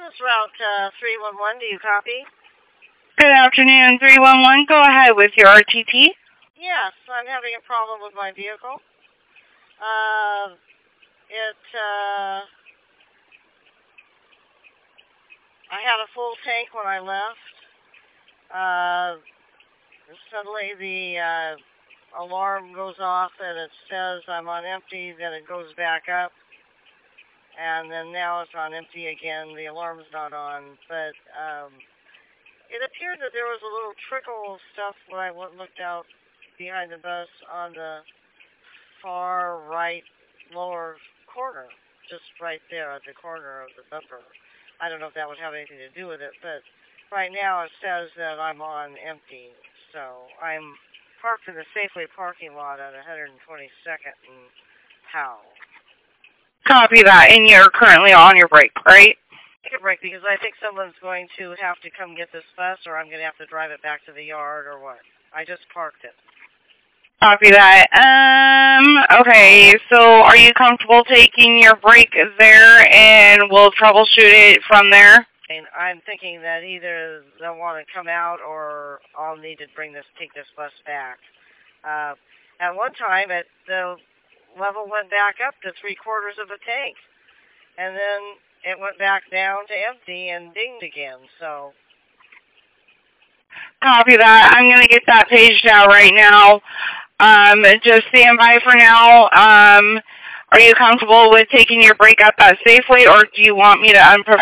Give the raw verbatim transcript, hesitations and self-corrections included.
This is Route uh, three one one. Do you copy? Good afternoon, three one one. Go ahead with your R T T. Yes, I'm having a problem with my vehicle. Uh, it, uh, I had a full tank when I left. Uh, suddenly the uh, alarm goes off and it says I'm on empty, then it goes back up. And then now it's on empty again. The alarm's not on, but um, it appeared that there was a little trickle of stuff when I went, looked out behind the bus on the far right lower corner, just right there at the corner of the bumper. I don't know if that would have anything to do with it, but right now it says that I'm on empty. So I'm parked in the Safeway parking lot at one twenty-second and Powell. Copy that, and you're currently on your break, right? Take a break because I think someone's going to have to come get this bus, or I'm going to have to drive it back to the yard, or what. I just parked it. Copy that. Um, okay, so are you comfortable taking your break there, and we'll troubleshoot it from there? And I'm thinking that either they'll want to come out, or I'll need to bring this, take this bus back. Uh, at one time, it, the level went back up to three quarters of the tank, and then it went back down to empty and dinged again, so. Copy that. I'm going to get that paged out right now. Um, just stand by for now. Um, are you comfortable with taking your break at that Safeway, or do you want me to unprovide?